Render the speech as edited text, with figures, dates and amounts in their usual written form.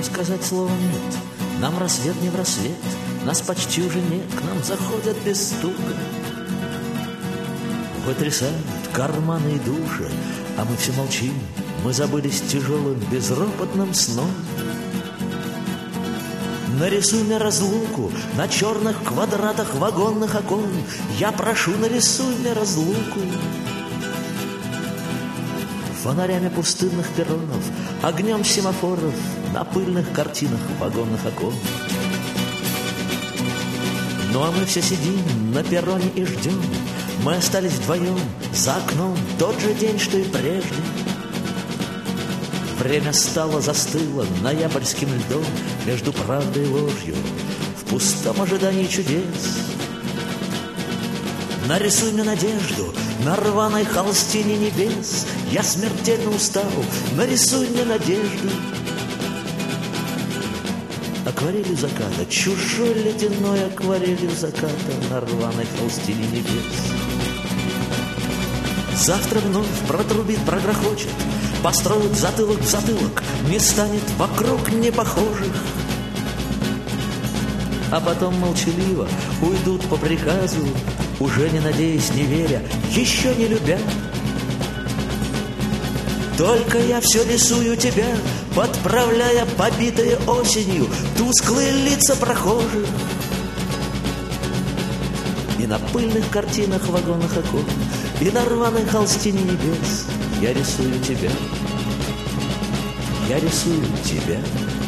сказать слова нет. Нам рассвет не в рассвет, нас почти уже нет, к нам заходят без стука. Вытрясают карманы и души, а мы все молчим. Мы забылись тяжелым, безропотным сном. Нарисуй мне разлуку на черных квадратах вагонных окон. Я прошу, нарисуй мне разлуку. Фонарями пустынных перронов, огнем семафоров на пыльных картинах вагонных окон. Ну а мы все сидим на перроне и ждем. Мы остались вдвоем, за окном тот же день, что и прежде. Время стало, застыло ноябрьским льдом между правдой и ложью в пустом ожидании чудес. Нарисуй мне надежду на рваной холстине небес. Я смертельно устал, нарисуй мне надежду. Акварелью заката, чужой ледяной акварелью заката на рваной холстине небес. Завтра вновь протрубит, прогрохочет, построят затылок в затылок, не станет вокруг непохожих. А потом молчаливо уйдут по приказу, уже не надеясь, не веря, еще не любя. Только я все рисую тебя, подправляя побитые осенью тусклые лица прохожих. И на пыльных картинах вагонных окон, и на рваной холстине небес я рисую тебя. Я рисую тебя.